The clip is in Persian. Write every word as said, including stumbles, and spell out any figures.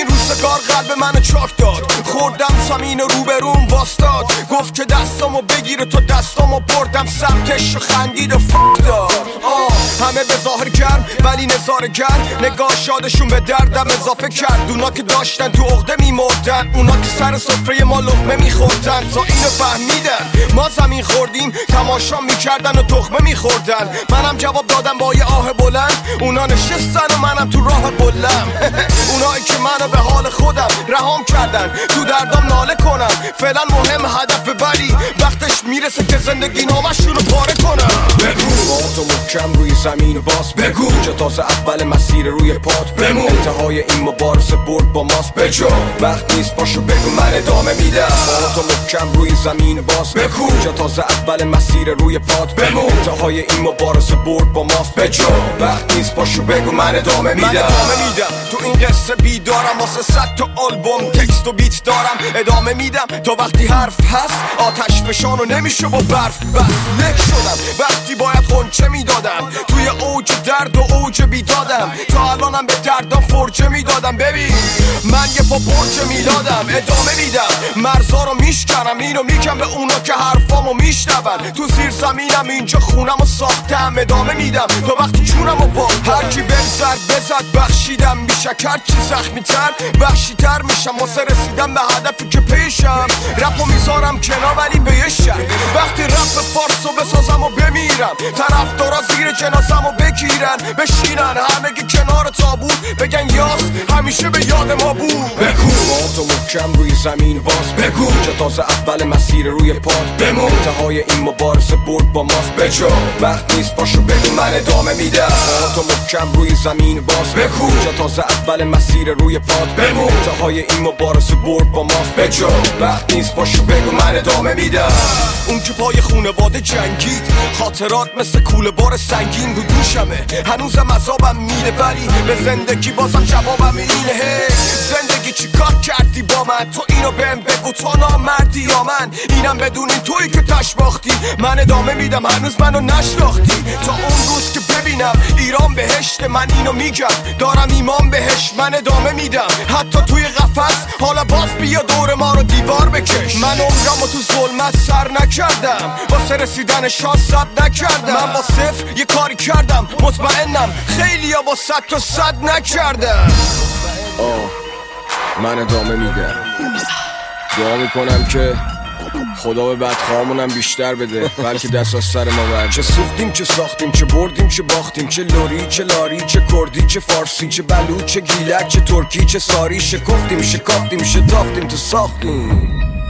این روزگار قلب منو چاک داد، خوردم زمین روبروم واستاد، گفت که دستامو بگیره تو دستامو بردم سمتش و خندید و فک داد. آه همه به ظاهر گرم ولی نظاره گر، نگاه شادشون به دردم اضافه کرد. اونا که داشتن تو عقده میمردن، اونا که سر سفره ما لقمه میخوردن تا اینو فهمیدن ما زمین خوردیم، تماشا میکردن و تخمه میخوردن. منم جواب دادم با یه آه بلند، اونا نشستن و منم تو راه بلم. اونایی که منو به حال خودم رهام کردن، تو دردام ناله کنن. فعلا مهم هدف ولی وقتش میرسه که زندگی نامشونو پاره کنن. بگو با تو محکم روی زمین باز بگو، اینجا تازه اول مسیر روی پات بمون. انتهای این مبارزه برد با ماست بجو، وقت نیست پاشو بگو من ادامه میدم. با تو محکم روی زمین باز بگو، اینجا تازه اول مسیر روی پات بمون. انتهای این مبارزه برد با ماست بجو، وقت نیست پاشو بگو من ادامه میدم. من ادامه میدم تو این قصه بیدارم، واسه صد تا آلبوم تکست و بیت دارم. ادامه میدم تا وقتی حرف هست، آتش فشانو نمیشه با برف بس. لک شدم وقتی باید خونچه میدادم، توی اوج درد و اوج بیدادم. تا الانم به دردم فرجه میدادم. ببین من یه پا برج میلادم، ادامه میدم مرزا رو میشکنم. اینو میگم به اونا که حرفامو میشنون. تو زیر زمینم اینجا خونم و ساختم، ادامه میدم تا وقتی جونم و با هر کی بهم زد بزد بخشیدم. میشکر چی زخمی تر وحشی تر میشم واسه رسیدم به هدفی که پیشم. رپو میذارم کنار ولی به یه شک، وقتی رپ فارسو بسازم و بمیرم، طرفدارا زیر جنازمو بگیرن بشینن همگی کنار تابوت بگن یاس همیشه به یاد ما بود. بگو با تو محکم روی زمین باز بگو، اینجا تازه اول مسیر روی پات بمون. انتهای این مبارزه برد با ماست بجو، وقت نیست پاشو بگو من ادامه میدم. با تو محکم روی زمین باز بگو، اینجا تازه اول مسیر روی پات بمون. انتهای این مبارزه برد با ماست بجو، وقت نیست پاشو بگو من ادامه میدم. اون که پای خونواده جنگید، خاطرات مثل کوله بار سنگین رو دوشمه. هنوزم عذابم میره ولی به زندگی بازم جوابم اینه. هی زندگی چی کار کردی با من؟ تو اینو بهم بگو تو نامردی یا من؟ اینم بدون این تویی که تش باختی. من ادامه میدم هنوز منو نشناختی. تا اون روز که ببینم ایران بهشت، من اینو میگم دارم ایمان بهش. من ادامه میدم حتی توی قفس، حالا باز بیا دور ما رو دیوار بکش. من عمرمو تو ظلمت سر نکردم، واسه رسیدن شانس صد نکردم. من با صفر یه کاری کردم، مطمئنم خیلی ها با صد تا صد نکردم. آه من ادامه میدم، دعا میکنم که خدا به بدخواهمونم بیشتر بده، بلکه دست از سر ما برد. چه سوختیم چه ساختیم، چه بردیم چه باختیم، چه لوری چه لاری، چه کردی چه فارسی، چه بلوچ چه گیلک، چه ترکی چه ساری. شکفتیم شکافتیم شتافتیم تو ساختیم.